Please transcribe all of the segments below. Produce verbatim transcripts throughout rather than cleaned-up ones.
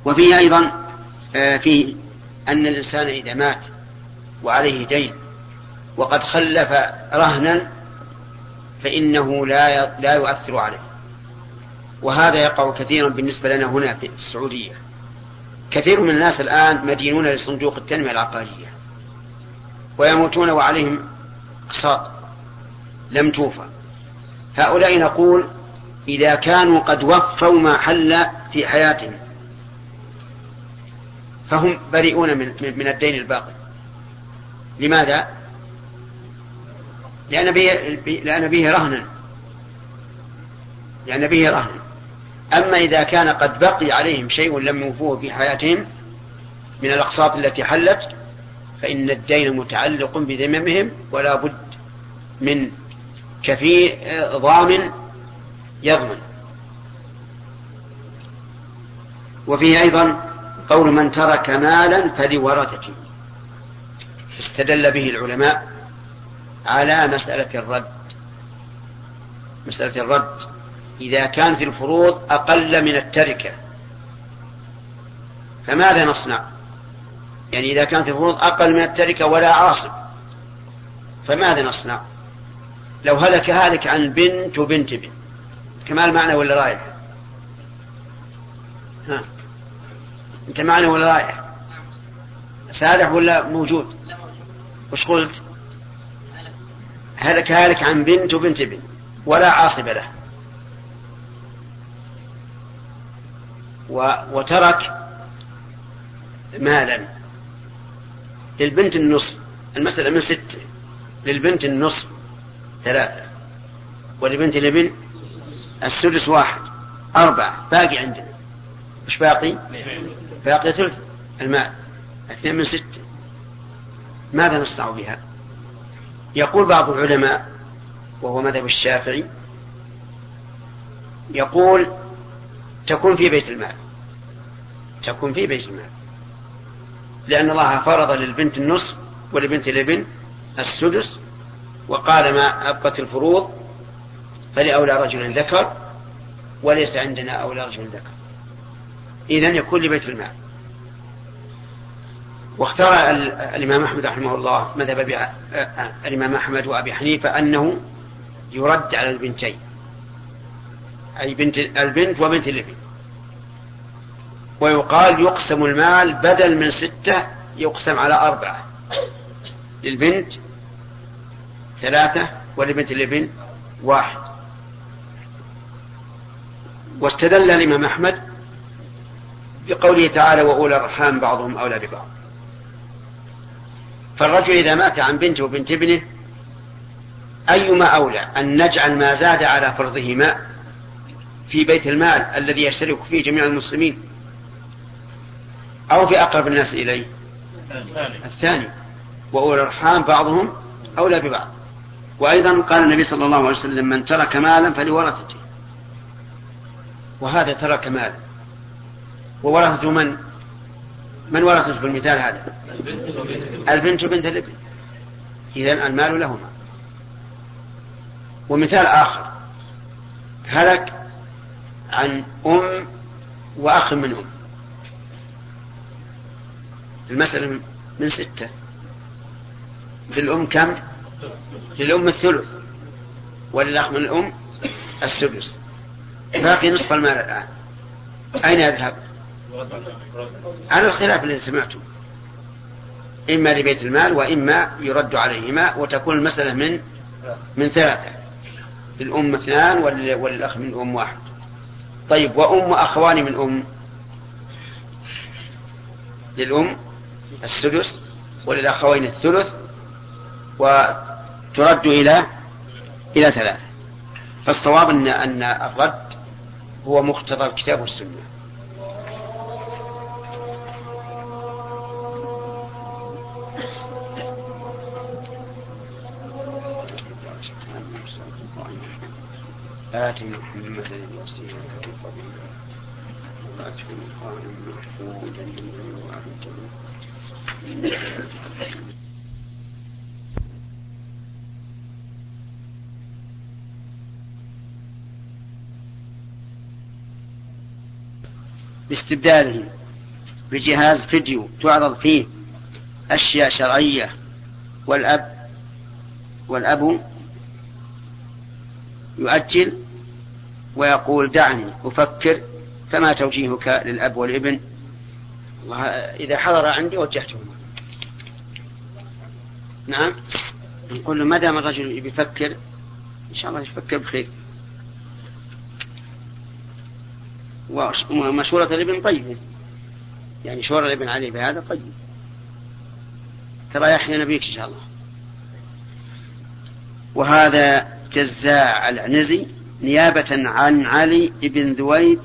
وفيه أيضا فيه أن الإنسان إذا مات وعليه دين وقد خلف رهنا فإنه لا لا يؤثر عليه. وهذا يقع كثيرا بالنسبة لنا هنا في السعودية. كثير من الناس الآن مدينون لصندوق التنمية العقارية ويموتون وعليهم أقساط لم توفى. هؤلاء نقول إذا كانوا قد وفوا ما حل في حياتهم فهم بريئون من, من الدين الباقي. لماذا؟ لأن به, لأن به رهنا لأن به رهنا. أما إذا كان قد بقي عليهم شيء لم يوفوه في حياتهم من الأقساط التي حلت فإن الدين متعلق بذممهم ولا بد من كفيل ضامن يضمن. وفيه أيضا قول من ترك مالا فلورثته، استدل به العلماء على مسألة الرد. مسألة الرد إذا كانت الفروض أقل من التركة فماذا نصنع؟ يعني إذا كانت الفروض أقل من التركة ولا عاصب فماذا نصنع؟ لو هلك هالك عن بنت وبنت بنت كمال معنا ولا رايح؟ ها أنت معنا ولا رايح؟ سالح ولا موجود؟ وش قلت؟ هلك هالك عن بنت وبنت بنت ولا عاصب له وترك مالا للبنت النصف. المسألة من ستة، للبنت النصف ثلاثة ولبنت الابن السدس واحد أربعة. باقي عندنا مش باقي؟ باقي ثلث المال اثنين من ستة. ماذا نصنع بها؟ يقول بعض العلماء وهو مذهب الشافعي يقول تكون في بيت المال تكون في بيت المال لأن الله فرض للبنت النصف ولبنت الابن السدس وقال ما أبقت الفروض فلأولى رجل ذكر وليس عندنا أولى رجل ذكر. إذن يكون لبيت المال. واختار الإمام أحمد رحمه الله مذهب الإمام أحمد وأبي حنيفة أنه يرد على البنتين أي بنت البنت وبنت الابن ويقال يقسم المال بدل من ستة يقسم على أربعة، للبنت ثلاثة ولبنت الابن واحد. واستدل الإمام أحمد بقوله تعالى وأولى الأرحام بعضهم أولى ببعض. فالرجل إذا مات عن بنته وبنت ابنه أيما أولى أن نجعل ما زاد على فرضهما في بيت المال الذي يشترك فيه جميع المسلمين أو في أقرب الناس إليه؟ الثاني وأولى الأرحام بعضهم أولى ببعض. وأيضا قال النبي صلى الله عليه وسلم من ترك مالا فلورثته، وهذا ترك مالا وورثته من من ورثته في المثال هذا؟ البنت وبنت الابن، إذن المال لهما. ومثال آخر هلك عن أم وأخ من أم، المسألة من ستة، للأم كم؟ للأم الثلث وللأخ من الأم السدس، باقي نصف المال الآن أين يذهب؟ على الخلاف الذي سمعته، إما لبيت المال وإما يرد عليهما وتكون المسألة من من ثلاثة، للأم اثنان وللأخ من أم واحد. طيب وأم أخوان من أم؟ للأم السدس وللأخوين الثلث وترد إلى إلى ثلاثة. فالصواب أن أن الرد هو مقتضى الكتاب والسنة. آت محمدا الوسيلة والفضيلة وآته مقاما محمودا باستبداله بجهاز فيديو تعرض فيه أشياء شرعية والأب والأب يؤجل ويقول دعني أفكر، فما توجيهك للأب والابن؟ إذا حضر عندي وجهتهما. نعم، نقول له ما دام الرجل يفكر إن شاء الله يفكر بخير، ومشورة الابن طيب، يعني شورة الابن عليه بهذا طيب، ترى يحيى نبيك إن شاء الله. وهذا جزاء العنزي نيابة عن علي بن ذويد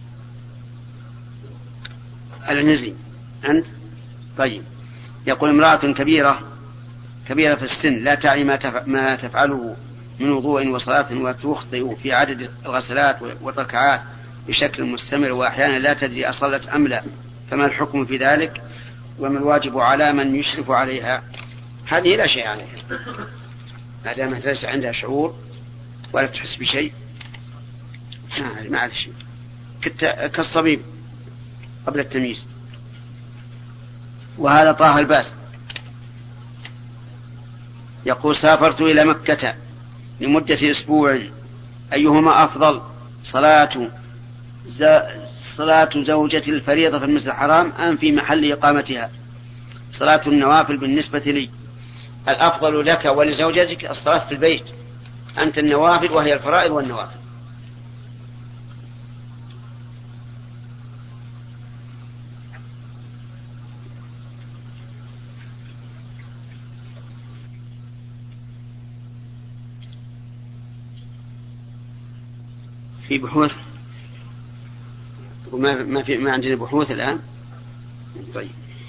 العنزي. أنت طيب. يقول امرأة كبيرة كبيرة في السن لا تعي ما تفعله من وضوء وصلاة وتخطئ في عدد الغسلات والركعات بشكل مستمر، وأحيانا لا تدري أصلت أم لا، فما الحكم في ذلك؟ وما الواجب على من يشرف عليها؟ هذه لا شيء عليها ما دام ليس عندها شعور ولا تحس بشيء، ما عليه شيء، كالصبيب قبل التمييز. وهذا طه الباس يقول سافرت إلى مكة لمدة أسبوع، أيهما أفضل، صلاة صلاة زوجة الفريضة في المسجد الحرام أم في محل إقامتها؟ صلاة النوافل بالنسبة لي الأفضل لك ولزوجتك الصلاة في البيت، أنت النوافل وهي الفرائض والنوافل. في بحوث وما ما في ما عندنا بحوث الآن. طيب.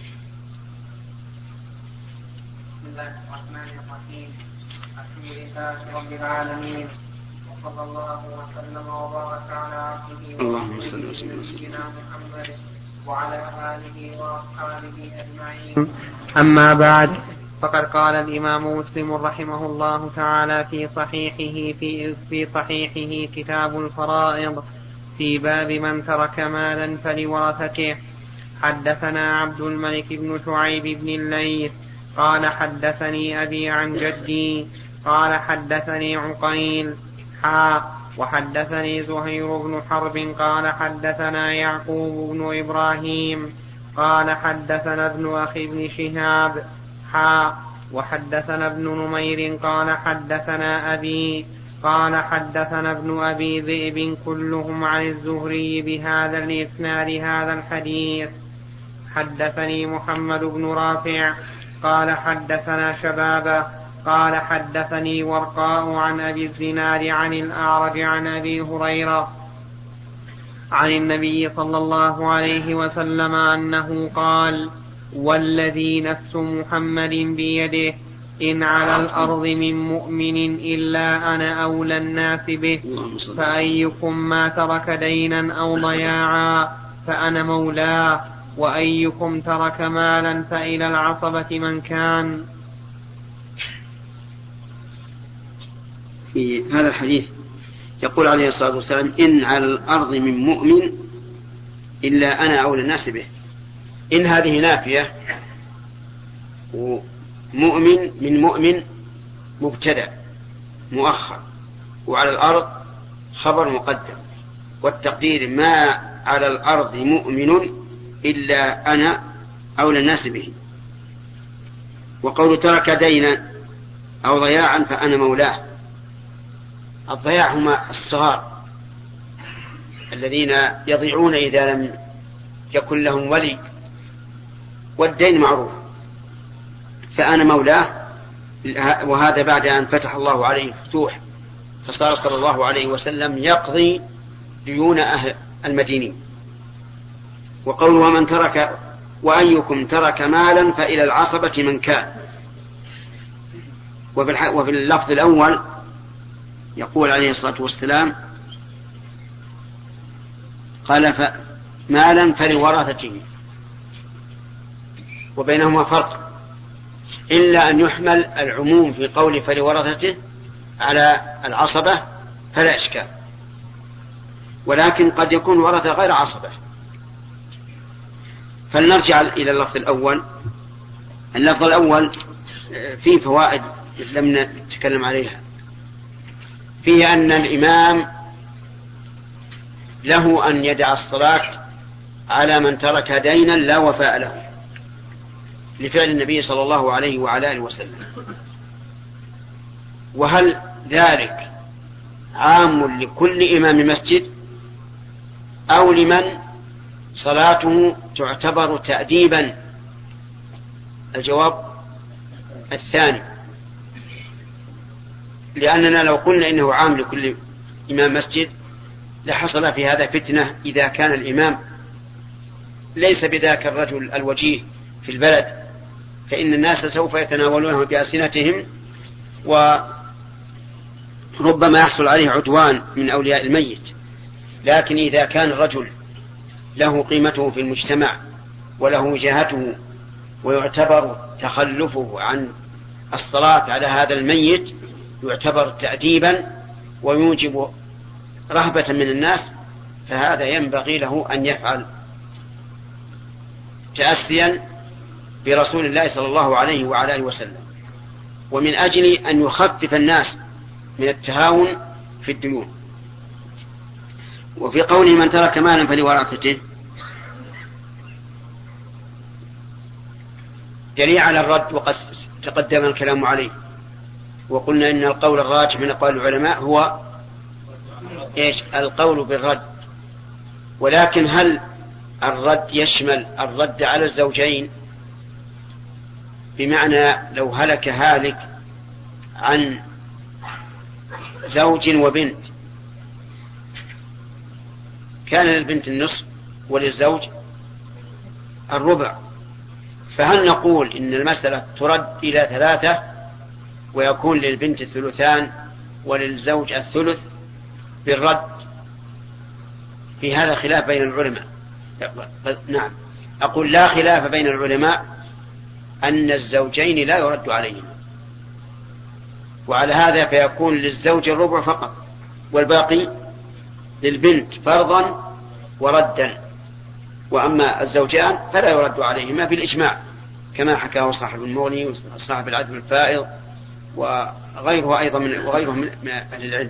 بسم الله الرحمن الرحيم، الحمد لله رب العالمين، وصلى الله وسلم وبارك على عبده ورسوله نبينا محمد وعلى آله وأصحابه أجمعين. أما بعد، فقد قال الإمام مسلم رحمه الله تعالى في صحيحه في, في صحيحه كتاب الفرائض في باب من ترك مالا فلورثته. حدثنا عبد الملك بن شعيب بن الليث قال حدثني أبي عن جدي قال حدثني عقيل حا وحدثني زهير بن حرب قال حدثنا يعقوب بن إبراهيم قال حدثنا ابن أخي بن شهاب حا وحدثنا ابن نمير قال حدثنا أبي قال حدثنا ابن أبي ذئب كلهم عن الزهري بهذا الإسناد هذا الحديث. حدثني محمد بن رافع قال حدثنا شبابة قال حدثني ورقاء عن أبي الزناد عن الأعرج عن أبي هريرة عن النبي صلى الله عليه وسلم أنه قال والذي نفس محمد بيده إن على الأرض من مؤمن إلا أنا أولى الناس به، فأيكم ما ترك دينا أو ضياعا فأنا مولاه، وأيكم ترك مالا فإلى العصبة من كان. في هذا الحديث يقول عليه الصلاة والسلام إن على الأرض من مؤمن إلا أنا أولى الناس به. إن هذه نافية، ومؤمن من مؤمن مبتدأ مؤخر، وعلى الأرض خبر مقدم، والتقدير ما على الأرض مؤمن إلا أنا أولى الناس به. وقول ترك دينا أو ضياعا فأنا مولاه. الضياع هما الصغار الذين يضيعون إذا لم يكن لهم ولي، والدين معروف، فأنا مولاه. وهذا بعد أن فتح الله عليه الفتوح، فصار صلى الله عليه وسلم يقضي ديون أهل المدينين. وقوله ومن ترك وأيكم ترك مالا فإلى العصبة من كان. وفي اللفظ الأول يقول عليه الصلاة والسلام قال مالا فلورثته، وبينهما فرق، إلا أن يحمل العموم في قول فلورثته على العصبة فلا إشكال، ولكن قد يكون ورثة غير عصبة، فلنرجع إلى اللفظ الأول. اللفظ الأول فيه فوائد لم نتكلم عليها. فيه أن الإمام له أن يدع الصلاة على من ترك دينا لا وفاء له، لفعل النبي صلى الله عليه وعلى آله وسلم. وهل ذلك عام لكل إمام مسجد أو لمن صلاته تعتبر تأديبا؟ الجواب الثاني، لأننا لو قلنا إنه عام لكل إمام مسجد لحصل في هذا فتنة إذا كان الإمام ليس بذاك الرجل الوجيه في البلد، فإن الناس سوف يتناولونه بألسنتهم وربما يحصل عليه عدوان من أولياء الميت. لكن إذا كان الرجل له قيمته في المجتمع وله وجاهته ويعتبر تخلفه عن الصلاة على هذا الميت يعتبر تأديبا ويوجب رهبة من الناس، فهذا ينبغي له أن يفعل تأسيا برسول الله صلى الله عليه وعلى آله وسلم، ومن أجل أن يخفف الناس من التهاون في الديون. وفي قوله من ترك مالا فلورثته دليل على الرد، وقد تقدم الكلام عليه، وقلنا إن القول الراجح من أقوال العلماء هو إيش؟ القول بالرد. ولكن هل الرد يشمل الرد على الزوجين؟ بمعنى لو هلك هالك عن زوج وبنت كان للبنت النصف وللزوج الربع، فهل نقول إن المسألة ترد إلى ثلاثة ويكون للبنت الثلثان وللزوج الثلث بالرد؟ في هذا خلاف بين العلماء. نعم، أقول لا خلاف بين العلماء أن الزوجين لا يرد عليهما، وعلى هذا فيكون للزوج الربع فقط والباقي للبنت فرضا وردا، وأما الزوجان فلا يرد عليهما بالإجماع كما حكاه صاحب المغني وصاحب العدل الفائض وغيره أيضا من وغيره من أهل العلم.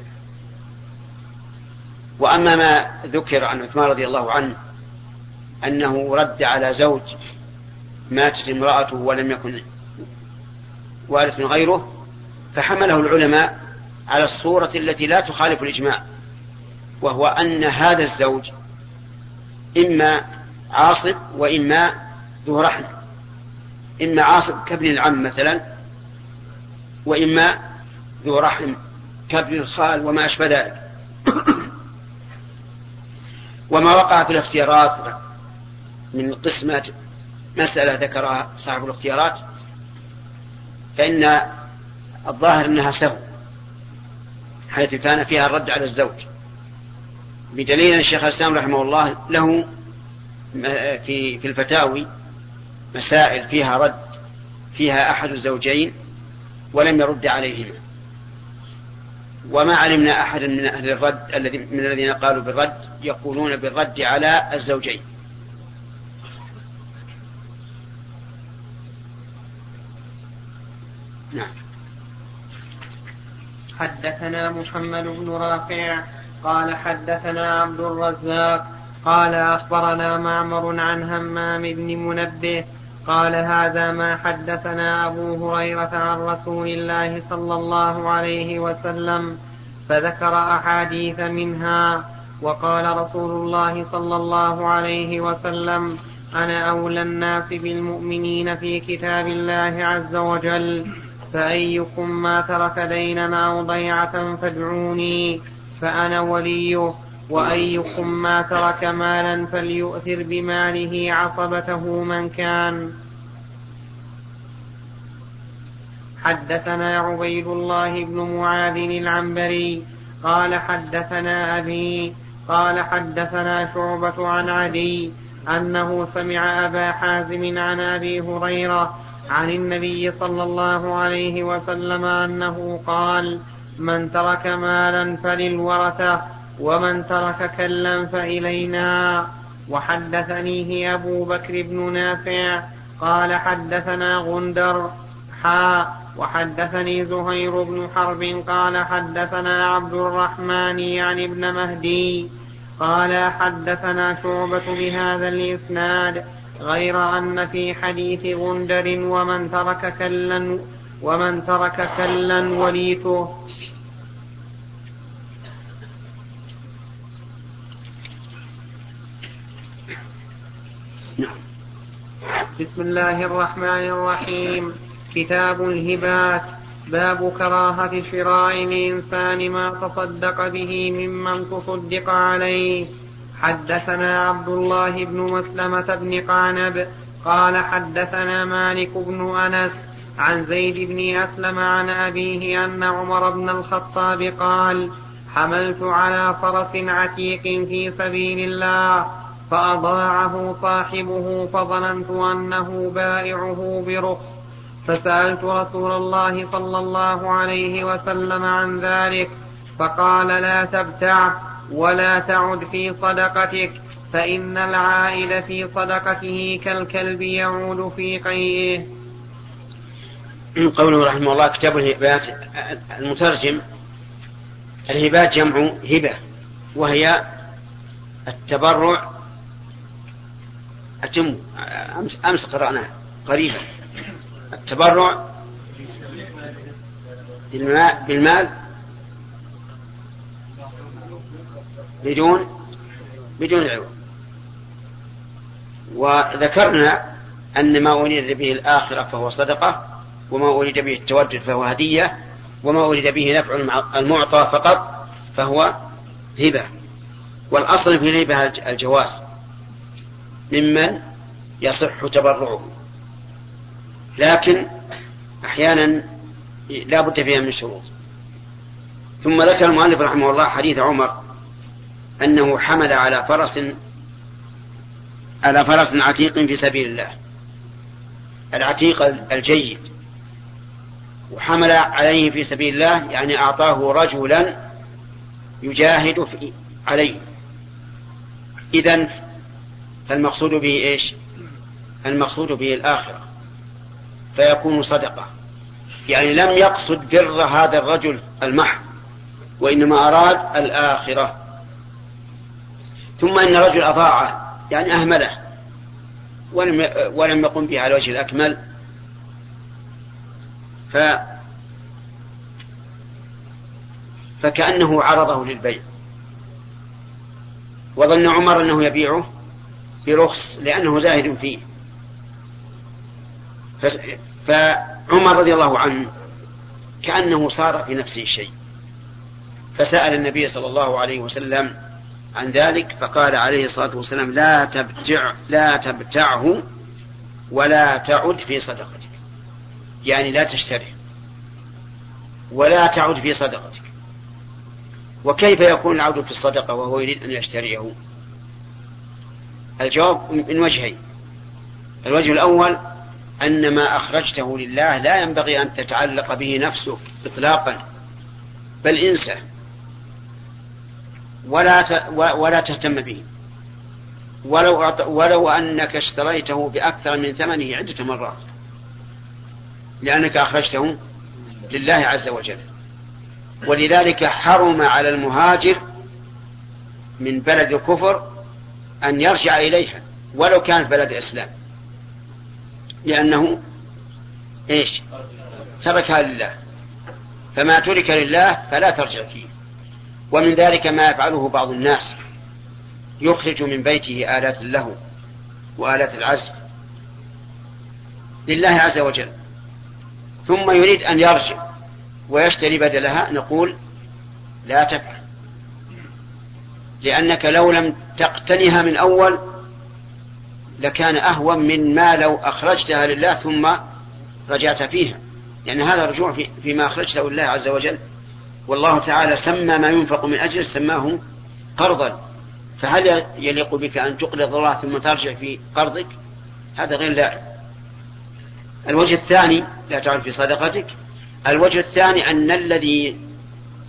وأما ما ذكر عن عثمان رضي الله عنه أنه رد على زوج ماتت امرأته ولم يكن وارث من غيره، فحمله العلماء على الصورة التي لا تخالف الإجماع، وهو أن هذا الزوج إما عاصب وإما ذو رحم، إما عاصب كابن العم مثلا، وإما ذو رحم كابن الخال وما أشبه ذلك. وما وقع في الاختيارات من قسمة مسألة ذكرها صاحب الاختيارات فإن الظاهر أنها سهو، حيث كان فيها الرد على الزوج، بدليل الشيخ الإسلام رحمه الله له في في الفتاوي مسائل فيها رد فيها أحد الزوجين ولم يرد عليهما، وما علمنا أحد من أهل الرد الذي من الذين قالوا بالرد يقولون بالرد على الزوجين. نعم. حدثنا محمد بن رافع قال حدثنا عبد الرزاق قال أخبرنا معمر عن همام بن منبه قال هذا ما حدثنا أبو هريرة عن رسول الله صلى الله عليه وسلم، فذكر أحاديث منها، وقال رسول الله صلى الله عليه وسلم: أنا أولى الناس بالمؤمنين في كتاب الله عز وجل، فأيكم ما ترك دينا أو ضيعة فادعوني فأنا وليه، وأيكم ما ترك مالا فليؤثر بماله عصبته من كان. حدثنا عبيد الله بن معاذ العنبري قال حدثنا أبي قال حدثنا شعبة عن عدي أنه سمع أبا حازم عن أبي هريرة عن النبي صلى الله عليه وسلم أنه قال: من ترك مالا فللورثة، ومن ترك كلا فإلينا. وحدثنيه أبو بكر بن نافع قال حدثنا غندر حا وحدثني زهير بن حرب قال حدثنا عبد الرحمن يعني ابن مهدي قال حدثنا شعبة بهذا الإسناد غير أن في حديث غندر ومن ترك كلا ومن ترك كلا وليته. بسم الله الرحمن الرحيم. كتاب الهبات. باب كراهة شراء الإنسان ما تصدق به ممن تصدق عليه. حدثنا عبد الله بن مسلمة بن قعنب قال حدثنا مالك بن أنس عن زيد بن أسلم عن أبيه أن عمر بن الخطاب قال حملت على فرس عتيق في سبيل الله فأضاعه صاحبه فظننت أنه بائعه برخص فسألت رسول الله صلى الله عليه وسلم عن ذلك فقال لا تبتع ولا تعد في صدقتك فإن العائد في صدقته كالكلب يعود في قيئه. قوله رحمه الله كتاب الهبات. المترجم الهبات جمع هبة وهي التبرع. أتم أمس, أمس قرأناه قريبا التبرع بالمال بدون بدون عوض. وذكرنا أن ما أريد به الآخرة فهو صدقة وما أريد به التودد فهو هدية وما أريد به نفع المعطى فقط فهو هبة. والأصل في الهبة الجواز ممن يصح تبرعه لكن أحيانا لا بد فيها من شروط. ثم ذكر المؤلف رحمه الله حديث عمر أنه حمل على فرس على فرس عتيق في سبيل الله. العتيق الجيد وحمل عليه في سبيل الله يعني أعطاه رجلا يجاهد عليه. إذن فالمقصود به إيش؟ المقصود به الآخرة فيكون صدقة. يعني لم يقصد بر هذا الرجل المحض وإنما أراد الآخرة. ثم إن الرجل أضاعه يعني أهمله ولم ولم يقم به على وجه الأكمل ف فكأنه عرضه للبيع وظن عمر أنه يبيعه برخص لأنه زاهد فيه. فعمر رضي الله عنه كأنه صار في نفسه شيء فسأل النبي صلى الله عليه وسلم عن ذلك فقال عليه الصلاة والسلام لا تبتع لا تبتعه ولا تعد في صدقتك. يعني لا تشتري ولا تعد في صدقتك. وكيف يكون العود في الصدقة وهو يريد أن يشتريه؟ الجواب من وجهين. الوجه الأول أن ما أخرجته لله لا ينبغي أن تتعلق به نفسك إطلاقا بل انسى ولا ولا تهتم به ولو ولو أنك اشتريته بأكثر من ثمنه عدة مرات لأنك أخرجته لله عز وجل. ولذلك حرم على المهاجر من بلد الكفر أن يرجع إليها ولو كانت بلد إسلام لأنه إيش تركها لله. فما ترك لله فلا ترجع فيه. ومن ذلك ما يفعله بعض الناس يخرج من بيته آلات له وآلات العزف لله عز وجل ثم يريد أن يرجع ويشتري بدلها. نقول لا تفعل لأنك لو لم تقتنها من أول لكان أهون من ما لو أخرجتها لله ثم رجعت فيها لأن هذا رجوع فيما أخرجته لله عز وجل. والله تعالى سمى ما ينفق من أجل سماه قرضا. فهل يليق بك أن تقرض الله ثم ترجع في قرضك؟ هذا غير لائق. الوجه الثاني لا تعرف في صدقتك. الوجه الثاني أن الذي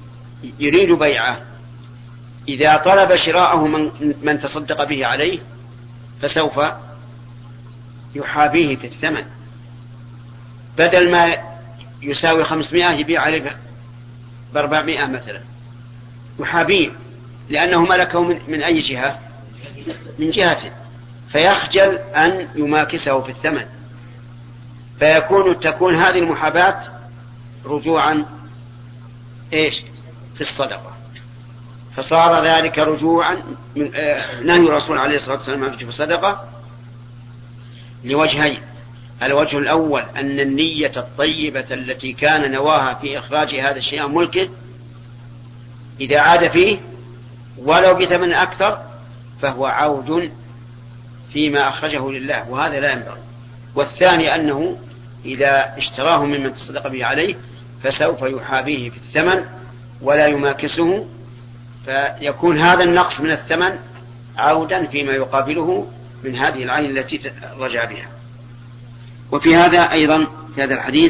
يريد بيعه إذا طلب شراءه من, من تصدق به عليه فسوف يحابيه في الثمن، بدل ما يساوي خمسمائة يبيع عليه بأربعمائة مثلا، يحابيه لأنه ملكه من, من أي جهة؟ من جهته، فيخجل أن يماكسه في الثمن، فيكون تكون هذه المحاباة رجوعا إيش في الصدقة، فصار ذلك رجوعا من آه نهي الرسول عليه الصلاة والسلام في الصدقة لوجهين. الوجه الأول أن النية الطيبة التي كان نواها في إخراج هذا الشيء ملكه إذا عاد فيه ولو بثمن أكثر فهو عود فيما أخرجه لله، وهذا لا ينبغي. والثاني أنه إذا اشتراه ممن تصدق به عليه فسوف يحابيه في الثمن ولا يماكسه، فيكون هذا النقص من الثمن عودا فيما يقابله من هذه العين التي رجع بها. وفي هذا أيضا في هذا الحديث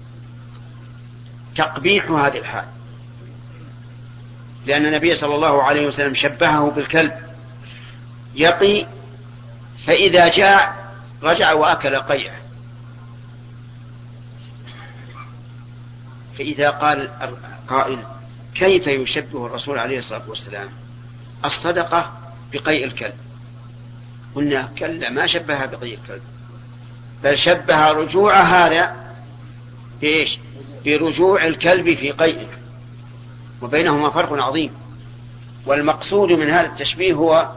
تقبيح هذه الحال، لأن النبي صلى الله عليه وسلم شبهه بالكلب يقي فإذا جاع رجع وأكل قيعه. فإذا قال قائل كيف يشبه الرسول عليه الصلاة والسلام الصدقة بقيء الكلب؟ قلنا كلا، ما شبهها بقيء الكلب، بل شبه رجوع هذا بإيش؟ برجوع الكلب في قيئه، وبينهما فرق عظيم. والمقصود من هذا التشبيه هو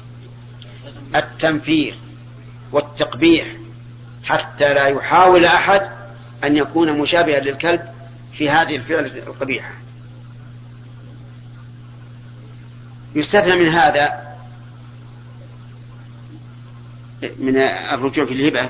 التنفير والتقبيح حتى لا يحاول أحد أن يكون مشابها للكلب في هذه الفعل القبيحة. يستثنى من هذا من الرجوع في الهبة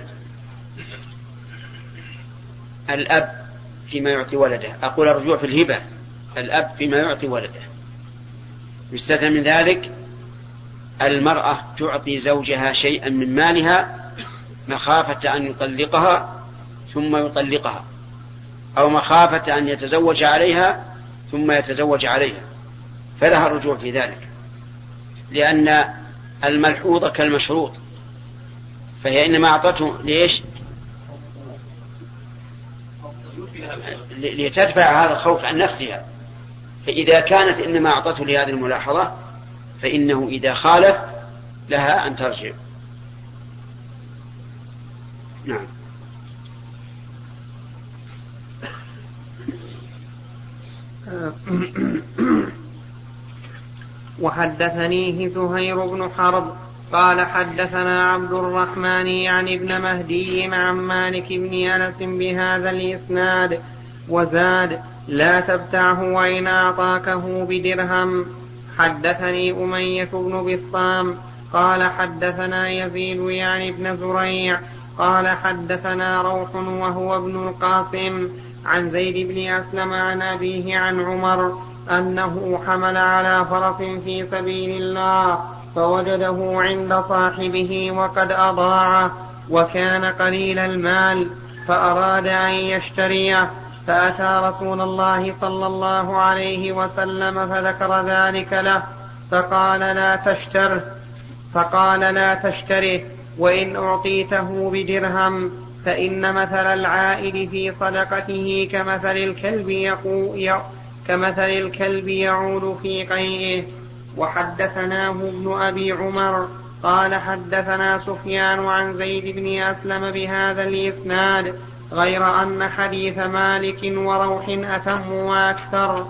الأب فيما يعطي ولده، أقول الرجوع في الهبة الأب فيما يعطي ولده. يستثنى من ذلك المرأة تعطي زوجها شيئا من مالها مخافة أن يطلقها ثم يطلقها، أو مخافة أن يتزوج عليها ثم يتزوج عليها، فلها الرجوع في ذلك، لأن الملحوظة كالمشروط، فهي إنما أعطته ليش؟ لتدفع هذا الخوف عن نفسها. فإذا كانت إنما أعطته لهذه الملاحظة فإنه إذا خالف لها أن ترجع. نعم. وحدثنيه زهير بن حرب قال حدثنا عبد الرحمن يعني ابن مهدي عن مالك بن أنس بهذا الإسناد وزاد لا تبتعه وإن أعطاكه بدرهم. حدثني أمية بن بسطام قال حدثنا يزيد يعني ابن زريع قال حدثنا روح وهو ابن القاسم عن زيد بن أسلم عن أبيه عن عمر أنه حمل على فرس في سبيل الله فوجده عند صاحبه وقد أضاعه وكان قليل المال فأراد أن يشتريه، فأتى رسول الله صلى الله عليه وسلم فذكر ذلك له فقال لا تشتره فقال لا تشتره وإن أعطيته بدرهم، فإن مثل العائد في صدقته كمثل الكلب يقو كمثل الكلب يعود في قيئه. وحدثناه ابن أبي عمر قال حدثنا سفيان عن زيد بن أسلم بهذا الإسناد غير أن حديث مالك وروح أتم وأكثر.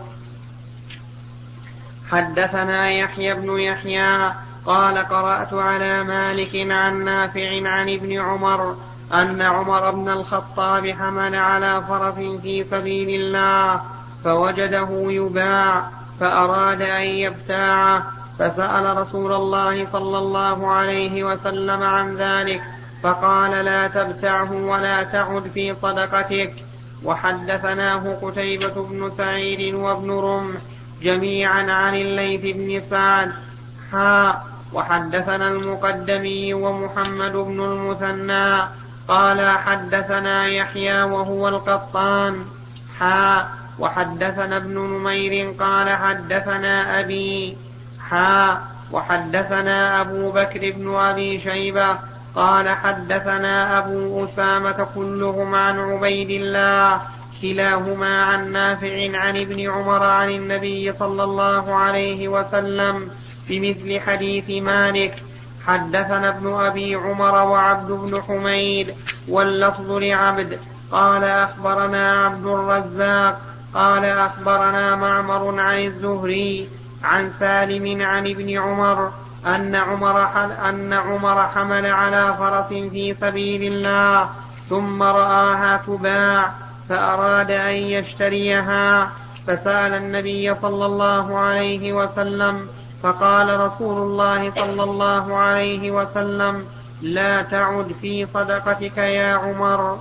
حدثنا يحيى بن يحيى قال قرأت على مالك عن نافع عن ابن عمر أن عمر بن الخطاب حمل على فرس في سبيل الله فوجده يباع فأراد أن يبتاعه، فسأل رسول الله صلى الله عليه وسلم عن ذلك فقال لا تبتعه ولا تعد في صدقتك. وحدثناه قتيبة بن سعيد وابن رمح جميعا عن الليث بن سعد حاء وحدثنا المقدمي ومحمد بن المثنى قال حدثنا يحيى وهو القطان حاء وحدثنا ابن نمير قال حدثنا أبي حاء وحدثنا أبو بكر بن أبي شيبة قال حدثنا أبو أسامة كلهم عن عبيد الله كلاهما عن نافع عن ابن عمر عن النبي صلى الله عليه وسلم بمثل حديث مالك. حدثنا ابن أبي عمر وعبد بن حميد واللفظ لعبد قال أخبرنا عبد الرزاق قال أخبرنا معمر عن الزهري عن سالم عن ابن عمر أن عمر, أن عمر حمل على فرس في سبيل الله ثم رآها تباع فأراد أن يشتريها فسأل النبي صلى الله عليه وسلم فقال رسول الله صلى الله عليه وسلم لا تعد في صدقتك يا عمر.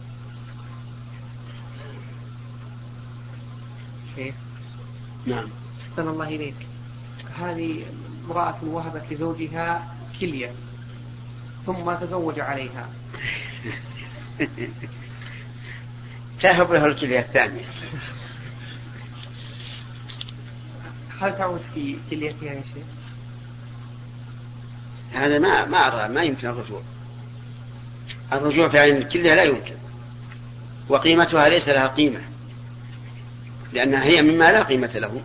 شيخ نعم. أحسن الله إليك. هذه امرأة وهبت لزوجها كلية ثم تزوج عليها تهب له الكلية الثانية، هل تعود في كليتها يا شيخ؟ هذا ما ما أرى ما يمكن الرجوع. الرجوع في عين الكلية لا يمكن، وقيمتها ليس لها قيمة لأنها هي مما لا قيمة له،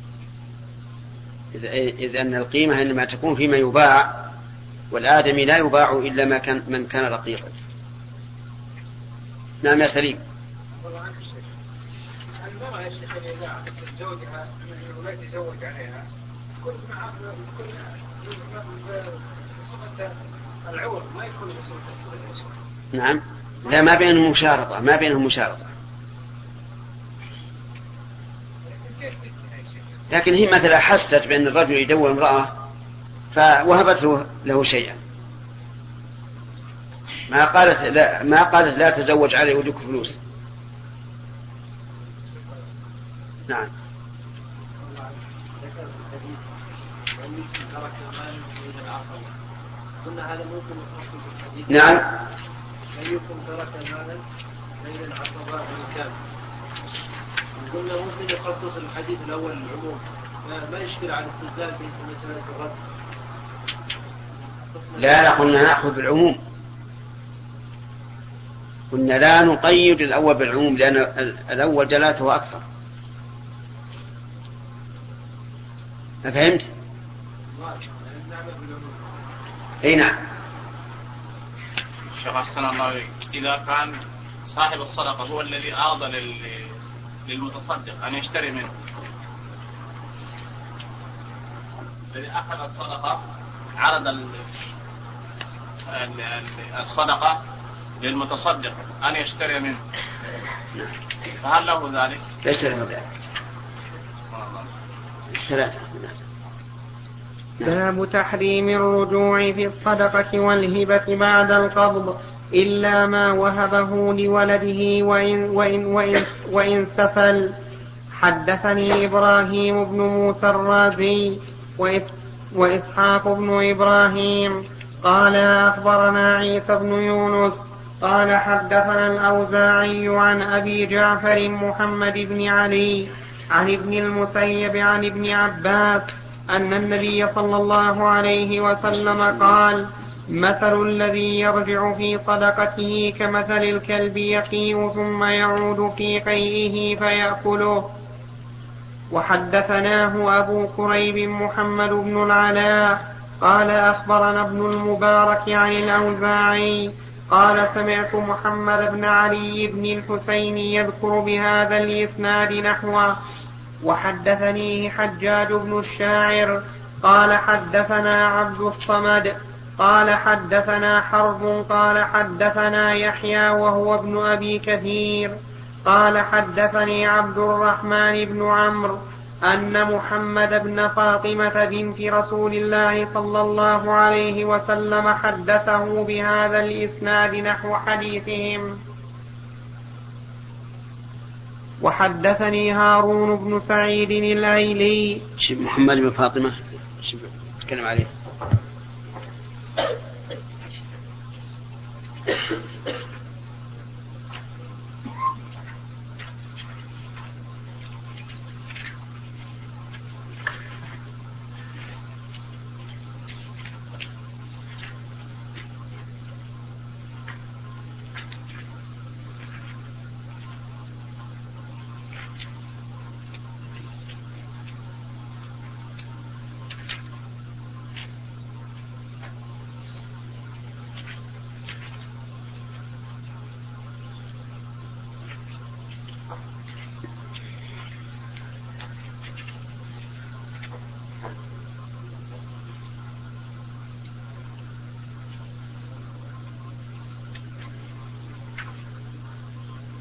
إذ أن القيمة إنما تكون فيما يباع، والآدمي لا يباع إلا ما كان من كان رقيقا. نعم يا سليم. المرأة يا شيخ اللي إذا عقدت زوجها ولا يتزوج عليها كل مع كل بصفة العوض ما يكون بصفة الصفة. نعم. لا ما بينهم مشارطة، ما بينهم مشارطة. لكن هي مثلا حست بأن الرجل يدور امرأة فوهبت له, له شيئا، ما قالت لا ما قالت لا تزوج عليه ودك فلوس. نعم. نعم. أيكم ترك مالا بين العصبات والكام. قلنا ممكن يخصص الحديث الأول العموم، ما يشكل على الاستدلال في مسألة الرد. لا لا قلنا نأخذ بالعموم، قلنا لا نقيد الأول بالعموم لأن الأول دلالته أكثر. أفهمت؟ أي نعم. شيخ أحسن الله عليك، إذا كان صاحب الصدقة هو الذي أعطى لل... للمتصدق أن يشتري منه، الذي أخذ الصدقة عرض ال... الصدقة للمتصدق أن يشتري منه، فهل له ذلك؟ ليس له ذلك. ثلاثة. باب تحريم الرجوع في الصدقة والهبة بعد القبض إلا ما وهبه لولده وإن, وإن, وإن, وإن سفل. حدثني إبراهيم بن موسى الرازي وإسحاق بن إبراهيم قال أخبرنا عيسى بن يونس قال حدثنا الأوزاعي عن أبي جعفر محمد بن علي عن ابن المسيب عن ابن عباس أن النبي صلى الله عليه وسلم قال مثل الذي يرجع في صدقته كمثل الكلب يقيء ثم يعود في قيئه فيأكله. وحدثناه أبو كريب محمد بن العلاء قال أخبرنا ابن المبارك عن الأوزاعي قال سمعت محمد بن علي بن الحسين يذكر بهذا الإسناد نحوه. وحدثنيه حجاج بن الشاعر قال حدثنا عبد الصمد قال حدثنا حرب قال حدثنا يحيى وهو ابن أبي كثير قال حدثني عبد الرحمن بن عمرو أن محمد بن فاطمة بنت رسول الله صلى الله عليه وسلم حدثه بهذا الإسناد نحو حديثهم. وحدثني هارون بن سعيد الأيلي. محمد بن فاطمة تكلم عليه.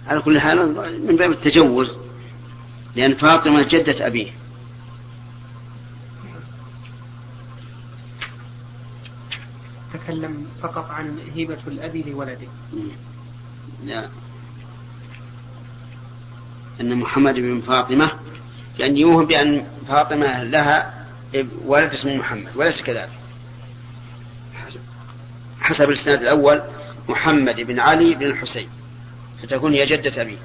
على كل حال من باب التجوز، لأن فاطمة جدة أبيه. تكلم فقط عن هبة الأب لولده. لا، أن محمد بن فاطمة، لأن يوهم بأن فاطمة لها ولد اسمه محمد، وليس كذلك. حسب الإسناد الأول محمد بن علي بن الحسين، فتكون هي جدة أبيه.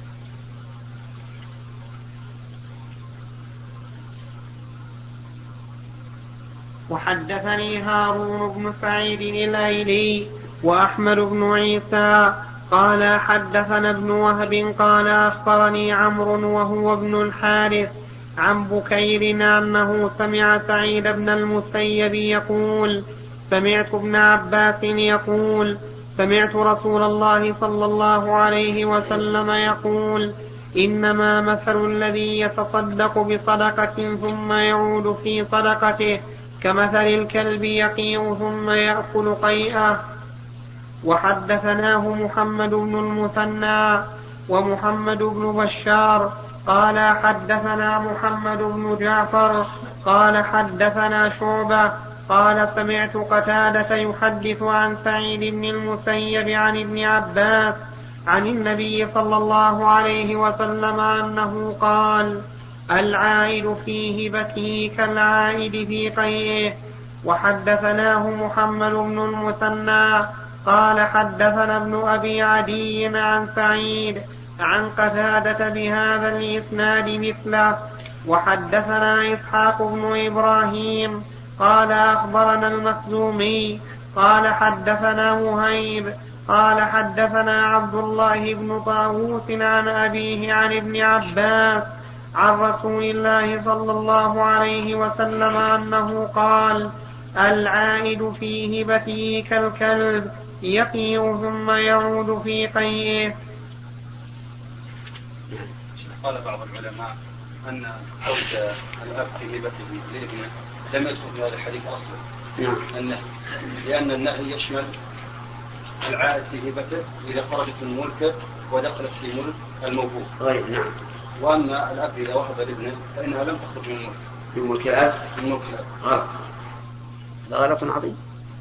وحدثني هارون بن سعيد الأيلي وأحمد بن عيسى قال حدثنا ابن وهب قال أخبرني عمرو وهو ابن الحارث عن بكير أنه سمع سعيد بن المسيب يقول سمعت ابن عباس يقول سمعت رسول الله صلى الله عليه وسلم يقول إنما مثل الذي يتصدق بصدقة ثم يعود في صدقته كمثل الكلب يقيء ثم يأكل قيئه. وحدثناه محمد بن المثنى ومحمد بن بشار قال حدثنا محمد بن جعفر قال حدثنا شعبة قال سمعت قتادة يحدث عن سعيد بن المسيب عن ابن عباس عن النبي صلى الله عليه وسلم أنه قال العائد في هبته كالعائد في قيئه. وحدثناه محمد بن المثنى قال حدثنا ابن أبي عدي عن سعيد عن قتادة بهذا الإسناد مثله. وحدثنا إسحاق بن إبراهيم قال أخبرنا المخزومي قال حدثنا مهيب قال حدثنا عبد الله بن طاووس عن أبيه عن ابن عباس عن رسول الله صلى الله عليه وسلم أنه قال العائد في هبته كالكلب يقيء ثم يعود في قيئه. قال بعض العلماء أن عود الأب في هبته لابنه لم يدخل في هذا الحديث أصلا، أنه لأن النهي يشمل العائد في هبته إذا خرجت من ملكه ودخلت في ملك الموهوب. غير نعم. وأن الأب إذا وهب لابنه فإنها لم تخرج من ملك من ملك الأب من ملك الأب. غلط، هذا غلط عظيم.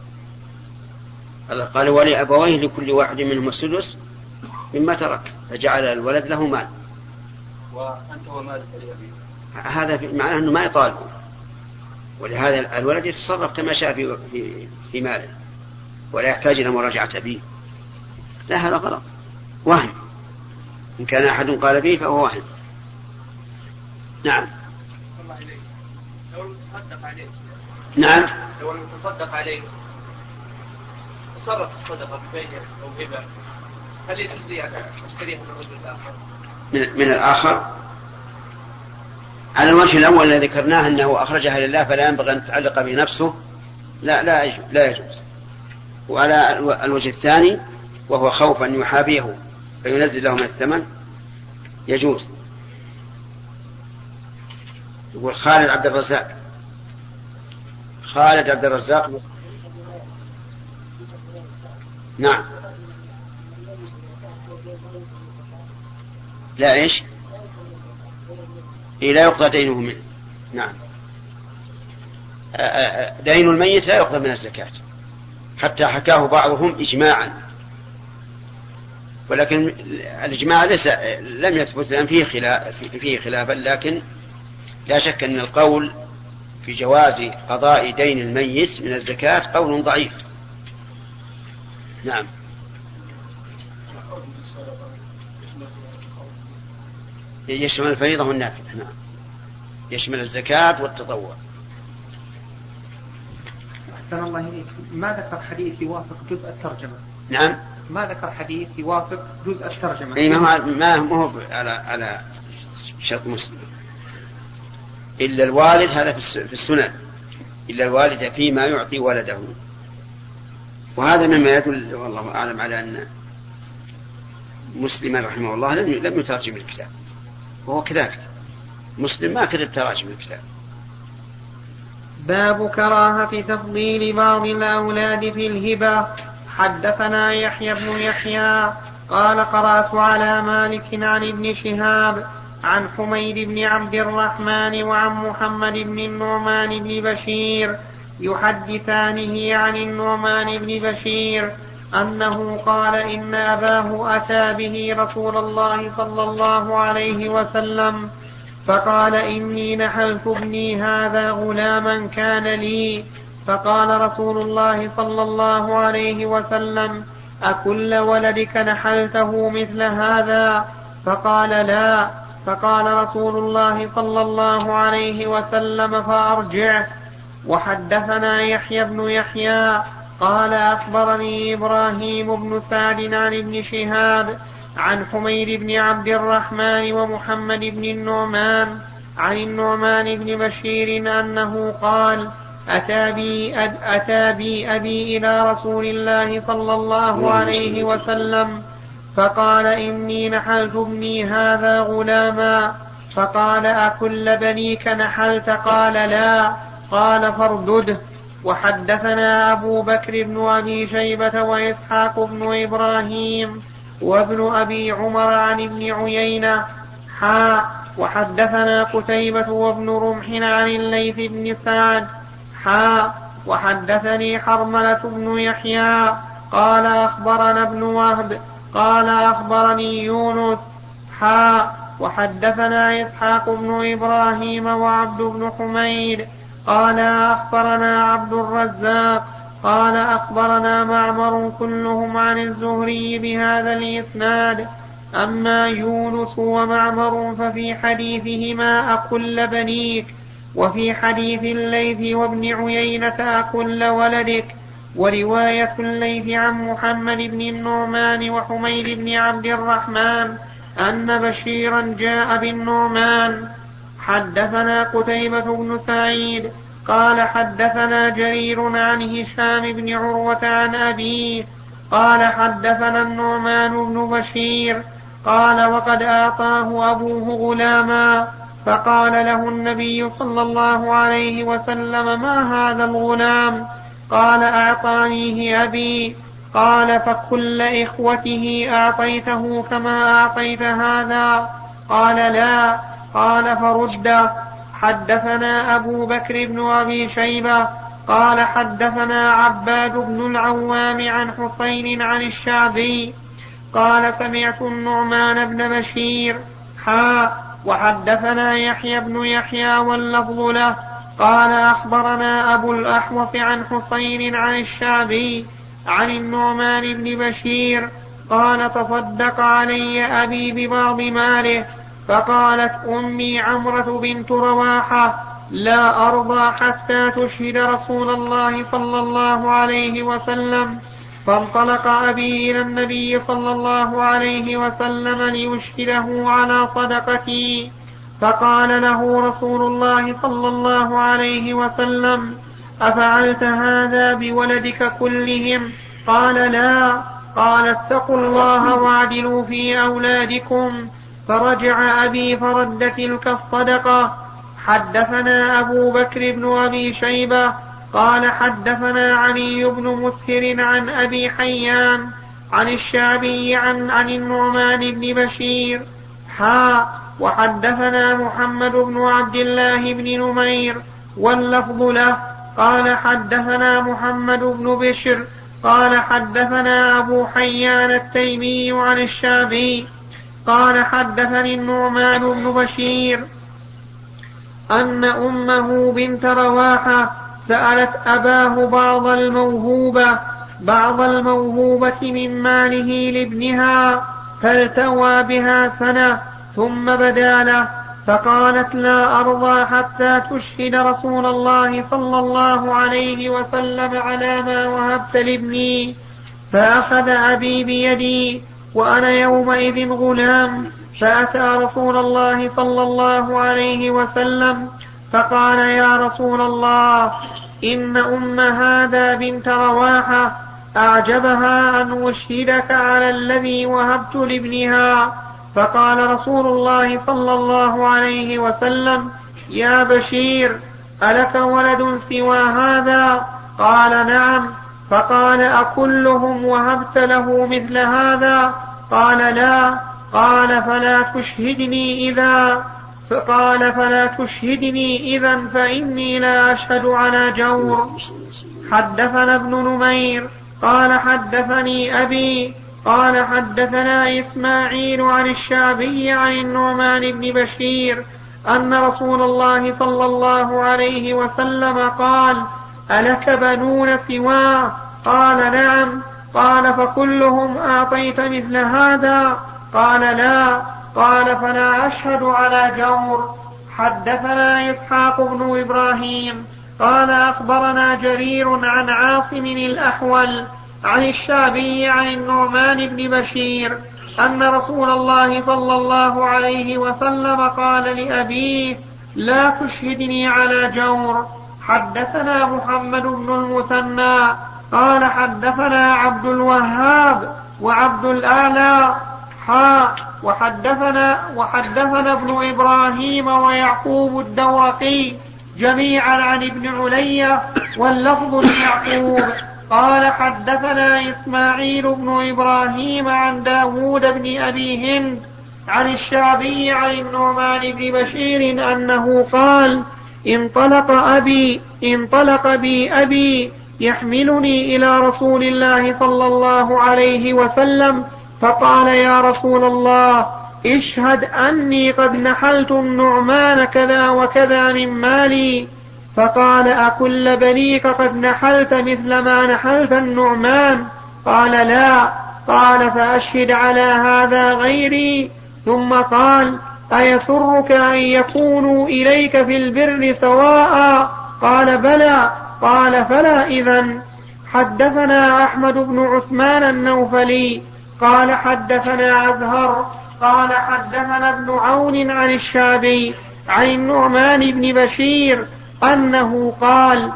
الله قال ولي أبويه لكل واحد منهم السدس مما ترك، فجعل الولد له مال. وأنت ومالك لأبيه، هذا معناه أنه ما يطالبه، ولهذا الولد يتصرف كما شاء في, في, في ماله ولا يحتاج إلى مراجعة أبيه. لا، هذا غلط، وهم. إن كان أحد قال به فهو وهم. نعم. لو المتصدق عليه نعم. لو المتصدق عليه تصرف الصدقة ببيع أو هبة، هل يجوز أن أشتريها من الرجل الآخر؟ من, من الآخر على الوجه الأول الذي ذكرناه أنه أخرجها لله فلا ينبغي أن تعلق بنفسه، لا لا يجوز, لا يجوز. وعلى الوجه الثاني وهو خوف أن يحابيه فينزل له من الثمن يجوز. يقول خالد عبد الرزاق خالد عبد الرزاق نعم. لا إيش إيه لا يقضى دينه منه. نعم. دين الميت لا يقضى من الزكاة، حتى حكاه بعضهم إجماعا، ولكن الإجماع ليس لم يثبت لأن فيه خلاف فيه خلافا، لكن لا شك أن القول في جواز قضاء دين الميت من الزكاة قول ضعيف. نعم. يشمل الفريضة والنافلة. نعم، يشمل الزكاة والتطوع. أحسن الله إليك. ما ذكر حديث يوافق جزء الترجمة؟ نعم، ما ذكر حديث يوافق جزء الترجمة. أي ما ما هو على على شرط مسلم إلا الوالد، هذا في السنن، إلا الوالد فيما يعطي ولده. وهذا مما يدل والله أعلم على أن مسلم رحمه الله لم يترجم الكتاب، وهو كذلك مسلم ما كتب تراجم الكتاب. باب كراهة تفضيل بعض الأولاد في الهبة. حدثنا يحيى بن يحيى قال قرأت على مالك عن ابن شهاب عن حميد بن عبد الرحمن وعن محمد بن النعمان بن بشير يحدثانه عن النعمان بن بشير أنه قال إن أباه أتى به رسول الله صلى الله عليه وسلم فقال إني نحلت ابني هذا غلاما كان لي. فقال رسول الله صلى الله عليه وسلم أكل ولدك نحلته مثل هذا؟ فقال لا. فقال رسول الله صلى الله عليه وسلم فأرجعه. وحدثنا يحيى بن يحيى قال أخبرني إبراهيم بن سعد عن ابن شهاب عن حميد بن عبد الرحمن ومحمد بن النعمان عن النعمان بن بشير أنه قال أتى بي, أب أتى بي أبي إلى رسول الله صلى الله عليه وسلم فقال إني نحلت ابني هذا غلاما. فقال أكل بنيك نحلت؟ قال لا. قال فاردده. وحدثنا أبو بكر بن أبي شيبة وإسحاق بن إبراهيم وابن أبي عمر عن ابن عيينة حا وحدثنا قتيبة وابن رمح عن الليث بن سعد حا وحدثني حرملة بن يحيى قال أخبرنا ابن وهب قال أخبرني يونس حا وحدثنا إسحاق بن إبراهيم وعبد بن حميد قال أخبرنا عبد الرزاق قال أخبرنا معمر كلهم عن الزهري بهذا الإسناد. أما يونس ومعمر ففي حديثهما أكل بنيك، وفي حديث الليث وابن عيينة أكل ولدك. ورواية الليث عن محمد بن النعمان وحميد بن عبد الرحمن أن بشيرا جاء بالنعمان. حدثنا قتيبة بن سعيد قال حدثنا جرير عن هشام بن عروة عن أبيه قال حدثنا النعمان بن بشير قال وقد أعطاه أبوه غلاما، فقال له النبي صلى الله عليه وسلم ما هذا الغلام؟ قال أعطانيه أبي. قال فكل إخوته أعطيته كما أعطيت هذا؟ قال لا. قال فرد. حدثنا أبو بكر بن أبي شيبة قال حدثنا عباد بن العوام عن حسين عن الشعبي قال سمعت النعمان بن بشير حا وحدثنا يحيى بن يحيى واللفظ له قال أخبرنا أبو الأحوص عن حسين عن الشعبي عن النعمان بن بشير قال تصدق علي أبي ببعض ماله. فقالت أمي عمرة بنت رواحة لا أرضى حتى تشهد رسول الله صلى الله عليه وسلم. فانطلق أبي إلى النبي صلى الله عليه وسلم ليشهده على صدقتي، فقال له رسول الله صلى الله عليه وسلم أفعلت هذا بولدك كلهم؟ قال لا. قال اتقوا الله واعدلوا في أولادكم. فرجع أبي فرد تلك الصدقة. حدثنا أبو بكر بن أبي شيبة قال حدثنا علي بن مسهر عن أبي حيان عن الشعبي عن, عن النعمان بن بشير حا وحدثنا محمد بن عبد الله بن نمير واللفظ له قال حدثنا محمد بن بشر قال حدثنا أبو حيان التيمي عن الشعبي قال حدثني النعمان بن بشير أن أمه بنت رواحة سألت أباه بعض الموهوبة بعض الموهوبة من ماله لابنها فالتوى بها سنة ثم بدا له، فقالت لا أرضى حتى تشهد رسول الله صلى الله عليه وسلم على ما وهبت لابني. فأخذ أبي بيدي وأنا يومئذ غلام، فأتى رسول الله صلى الله عليه وسلم فقال يا رسول الله إن أم هذا بنت رواحة أعجبها أن أشهدك على الذي وهبت لابنها. فقال رسول الله صلى الله عليه وسلم يا بشير ألك ولد سوى هذا؟ قال نعم. فقال أكلهم وهبت له مثل هذا؟ قال لا. قال فلا تشهدني إذا فقال فلا تشهدني إذا فإني لا أشهد على جور. حدثنا ابن نمير قال حدثني أبي قال حدثنا إسماعيل عن الشعبي عن النعمان بن بشير أن رسول الله صلى الله عليه وسلم قال: ألك بنون سواه؟ قال: نعم. قال: فكلهم أعطيت مثل هذا؟ قال: لا. قال: فلا أشهد على جور. حدثنا إسحاق بن إبراهيم قال أخبرنا جرير عن عاصم الأحول عن الشعبي عن النعمان بن بشير أن رسول الله صلى الله عليه وسلم قال لأبيه: لا تشهدني على جور. حدثنا محمد بن المثنى قال حدثنا عبد الوهاب وعبد الأعلى حا وحدثنا وحدثنا ابن إبراهيم ويعقوب الدورقي جميعا عن ابن علية واللفظ ليعقوب قال حدثنا إسماعيل بن إبراهيم عن داود بن أبي هند عن الشعبي عن النعمان بن بشير أنه قال: انطلق أبي انطلق بي أبي يحملني إلى رسول الله صلى الله عليه وسلم فقال: يا رسول الله، اشهد أني قد نحلت النعمان كذا وكذا من مالي. فقال: أكل بنيك قد نحلت مثل ما نحلت النعمان؟ قال: لا. قال: فأشهد على هذا غيري. ثم قال: أيسرك أن يكونوا إليك في البر سواء؟ قال: بلى. قال: فلا إذن. حدثنا أحمد بن عثمان النوفلي قال حدثنا أزهر قال حدثنا ابن عون عن الشعبي عن النعمان بن بشير أنه قال: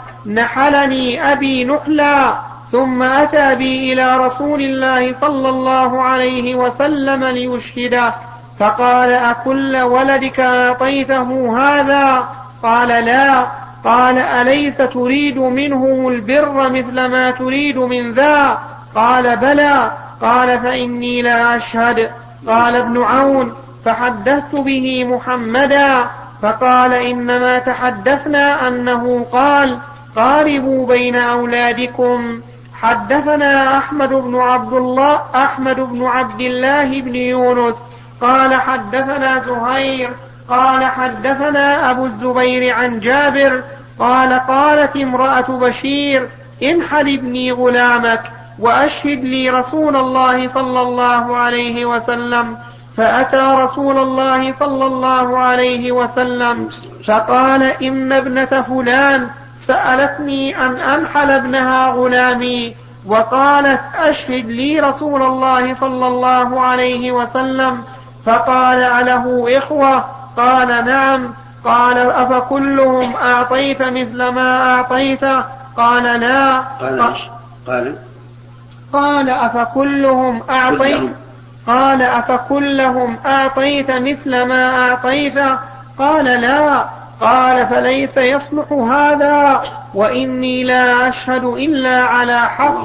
نحلني أبي نحلا ثم أتى بي إلى رسول الله صلى الله عليه وسلم ليشهده فقال: أكل ولدك أعطيته هذا؟ قال: لا. قال: أليس تريد منه البر مثل ما تريد من ذا؟ قال: بلى. قال: فإني لا أشهد. قال ابن عون: فحدثت به محمدا فقال: إنما تحدثنا أنه قال: قاربوا بين أولادكم. حدثنا أحمد بن عبد الله أحمد بن عبد الله بن يونس قال حدثنا زهير قال حدثنا أبو الزبير عن جابر قال: قالت امرأة بشير: انحل ابني غلامك وأشهد لي رسول الله صلى الله عليه وسلم. فأتى رسول الله صلى الله عليه وسلم فقال: إن ابنة فلان سألتني أن أنحل ابنها غلامي وقالت: أشهد لي رسول الله صلى الله عليه وسلم. فقال: أله إخوة؟ قال: نعم. قال: أفكلهم أعطيت مثل ما أعطيت؟ قال: لا. قال قال قال: أفكلهم أعطيت قال: أفكلهم أعطيت مثل ما أعطيت؟ قال: لا. قال: فليس يصلح هذا وإني لا أشهد إلا على حق.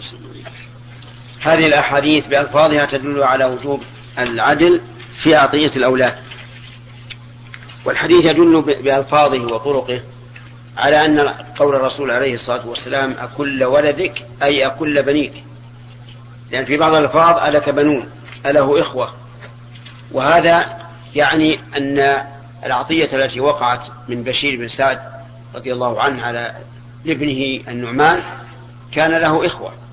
هذه الأحاديث بألفاظها تدل على وجوب العدل في أعطية الأولاد، والحديث يدل بألفاظه وطرقه على أن قول الرسول عليه الصلاة والسلام: أكل ولدك أي أكل بنيك، لأن في بعض الألفاظ: ألك بنون، أله إخوة. وهذا يعني أن العطية التي وقعت من بشير بن سعد رضي الله عنه على ابنه النعمان كان له إخوة،